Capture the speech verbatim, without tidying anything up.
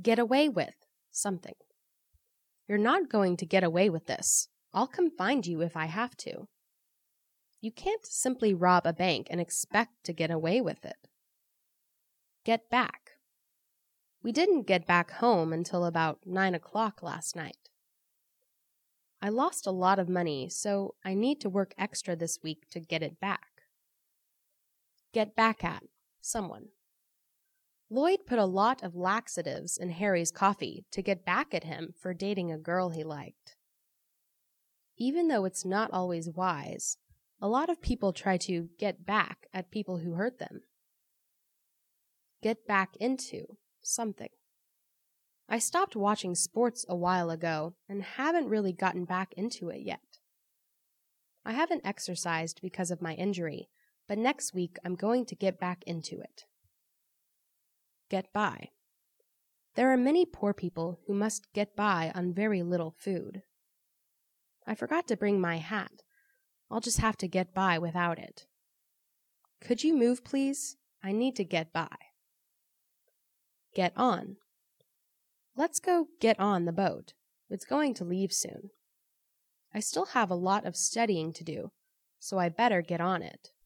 Get away with something. You're not going to get away with this. I'll come find you if I have to. You can't simply rob a bank and expect to get away with it. Get back. We didn't get back home until about nine o'clock last night. I lost a lot of money, so I need to work extra this week to get it back. Get back at someone. Lloyd put a lot of laxatives in Harry's coffee to get back at him for dating a girl he liked. Even though it's not always wise, a lot of people try to get back at people who hurt them. Get back into something. I stopped watching sports a while ago and haven't really gotten back into it yet. I haven't exercised because of my injury, but next week I'm going to get back into it. Get by. There are many poor people who must get by on very little food. I forgot to bring my hat. I'll just have to get by without it. Could you move, please? I need to get by. Get on. Let's go get on the boat. It's going to leave soon. I still have a lot of studying to do, so I better get on it.